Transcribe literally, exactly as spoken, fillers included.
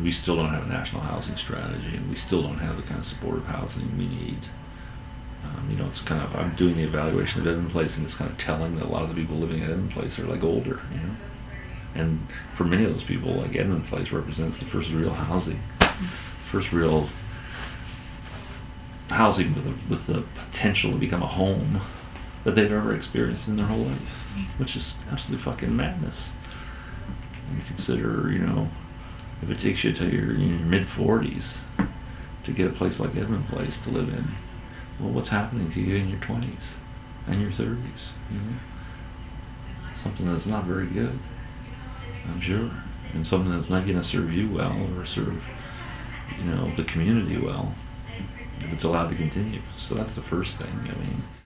we still don't have a national housing strategy, and we still don't have the kind of supportive housing we need. Um, you know, it's kind of, I'm doing the evaluation of Edmund Place, and it's kind of telling that a lot of the people living at Edmund Place are like older, you know. And for many of those people, like Edmund Place represents the first real housing, first real housing with the, with the potential to become a home that they've ever experienced in their whole life, which is absolutely fucking madness. And you consider, you know, if it takes you to your, your mid forties to get a place like Edmund Place to live in, well, what's happening to you in your twenties and your thirties? You know, something that's not very good, I'm sure, and something that's not going to serve you well or serve, you know, the community well if it's allowed to continue. So that's the first thing. I mean.